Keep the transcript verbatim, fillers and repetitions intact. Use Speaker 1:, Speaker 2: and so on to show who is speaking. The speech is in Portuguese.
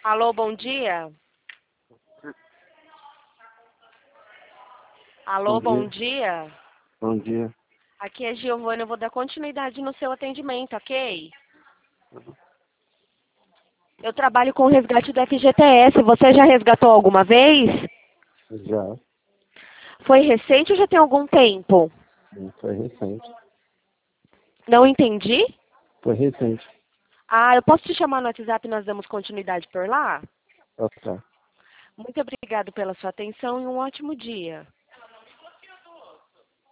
Speaker 1: Alô, bom dia. Alô,
Speaker 2: Bom
Speaker 1: bom
Speaker 2: dia.
Speaker 1: dia.
Speaker 2: Bom dia.
Speaker 1: Aqui é Giovana, eu vou dar continuidade no seu atendimento, ok? Eu trabalho com o resgate do F G T S. Você já resgatou alguma vez?
Speaker 2: Já.
Speaker 1: Foi recente ou já tem algum tempo?
Speaker 2: Foi recente.
Speaker 1: Não entendi.
Speaker 2: Foi recente.
Speaker 1: Ah, eu posso te chamar no WhatsApp e nós damos continuidade por lá?
Speaker 2: Ah, tá.
Speaker 1: Muito obrigado pela sua atenção e um ótimo dia.